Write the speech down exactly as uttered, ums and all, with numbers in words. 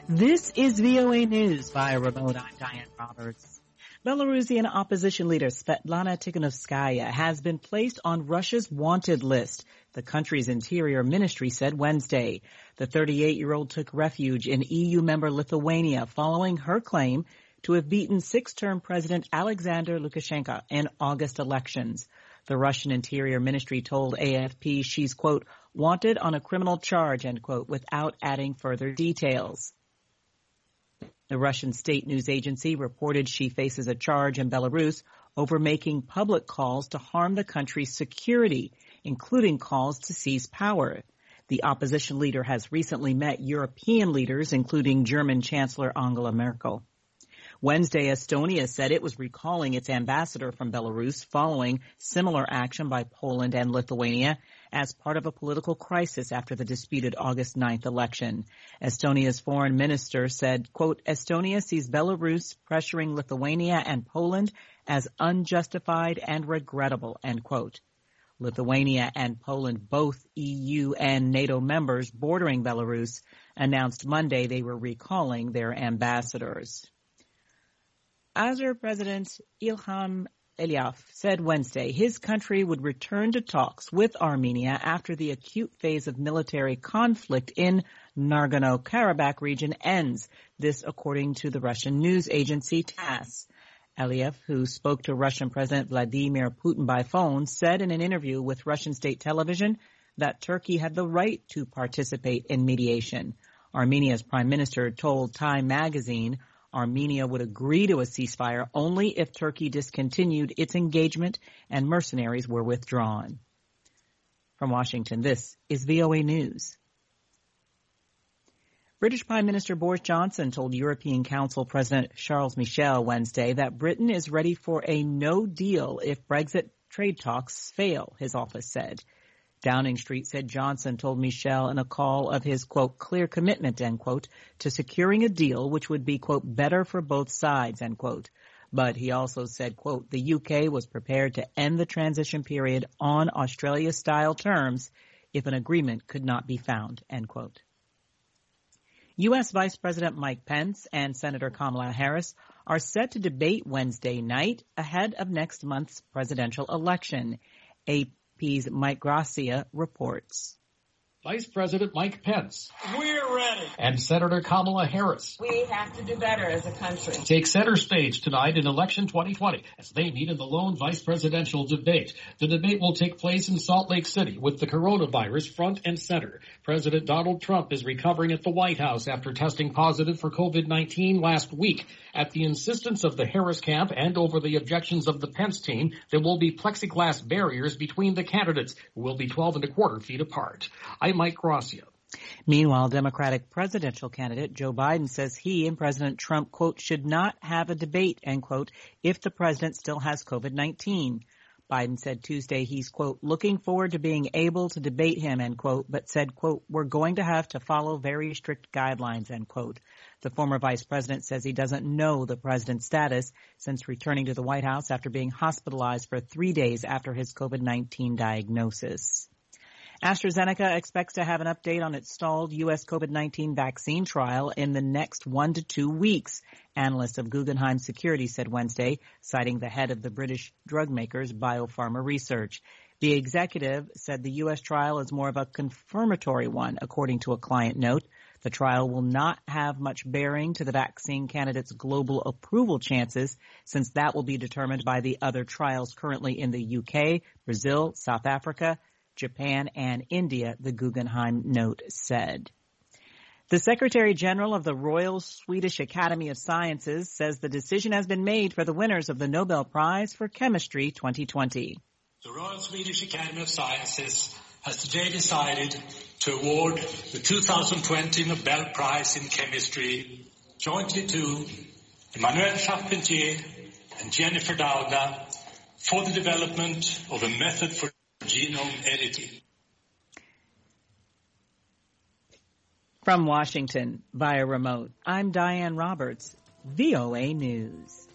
This is V O A News via remote. I'm Diane Roberts. Belarusian opposition leader Svetlana Tikhanovskaya has been placed on Russia's wanted list, the country's interior ministry said Wednesday. The thirty-eight-year-old took refuge in E U member Lithuania following her claim to have beaten six-term President Alexander Lukashenko in August elections. The Russian Interior Ministry told A F P she's, quote, wanted on a criminal charge, end quote, without adding further details. The Russian state news agency reported she faces a charge in Belarus over making public calls to harm the country's security, including calls to seize power. The opposition leader has recently met European leaders, including German Chancellor Angela Merkel. Wednesday, Estonia said it was recalling its ambassador from Belarus following similar action by Poland and Lithuania as part of a political crisis after the disputed August ninth election. Estonia's foreign minister said, quote, Estonia sees Belarus pressuring Lithuania and Poland as unjustified and regrettable, end quote. Lithuania and Poland, both E U and NATO members bordering Belarus, announced Monday they were recalling their ambassadors. Azer President Ilham Aliyev said Wednesday his country would return to talks with Armenia after the acute phase of military conflict in Nagorno-Karabakh region ends. This according to the Russian news agency TASS. Aliyev, who spoke to Russian President Vladimir Putin by phone, said in an interview with Russian state television that Turkey had the right to participate in mediation. Armenia's prime minister told Time magazine Armenia would agree to a ceasefire only if Turkey discontinued its engagement and mercenaries were withdrawn. From Washington, this is V O A News. British Prime Minister Boris Johnson told European Council President Charles Michel Wednesday that Britain is ready for a no deal if Brexit trade talks fail, his office said. Downing Street said Johnson told Michel in a call of his, quote, clear commitment, end quote, to securing a deal which would be, quote, better for both sides, end quote. But he also said, quote, the U K was prepared to end the transition period on Australia-style terms if an agreement could not be found, end quote. U S. Vice President Mike Pence and Senator Kamala Harris are set to debate Wednesday night ahead of next month's presidential election. A P's Mike Gracia reports. Vice President Mike Pence. We're ready. And Senator Kamala Harris. We have to do better as a country. Take center stage tonight in election twenty twenty as they meet in the lone vice presidential debate. The debate will take place in Salt Lake City with the coronavirus front and center. President Donald Trump is recovering at the White House after testing positive for COVID nineteen last week. At the insistence of the Harris camp and over the objections of the Pence team, there will be plexiglass barriers between the candidates, who will be twelve and a quarter feet apart. I'm Mike Gracia. Meanwhile, Democratic presidential candidate Joe Biden says he and President Trump, quote, should not have a debate, end quote, if the president still has COVID nineteen. Biden said Tuesday he's, quote, looking forward to being able to debate him, end quote, but said, quote, we're going to have to follow very strict guidelines, end quote. The former vice president says he doesn't know the president's status since returning to the White House after being hospitalized for three days after his COVID nineteen diagnosis. AstraZeneca expects to have an update on its stalled U S COVID nineteen vaccine trial in the next one to two weeks, analysts of Guggenheim Securities said Wednesday, citing the head of the British drug maker's BioPharma Research. The executive said the U S trial is more of a confirmatory one, according to a client note. The trial will not have much bearing to the vaccine candidate's global approval chances, since that will be determined by the other trials currently in the U K, Brazil, South Africa, Japan, and India, the Guggenheim note said. The Secretary General of the Royal Swedish Academy of Sciences says the decision has been made for the winners of the Nobel Prize for Chemistry twenty twenty. The Royal Swedish Academy of Sciences has today decided to award the two thousand twenty Nobel Prize in Chemistry jointly to Emmanuel Charpentier and Jennifer Doudna for the development of a method for genome editing. From Washington via remote, I'm Diane Roberts, V O A News.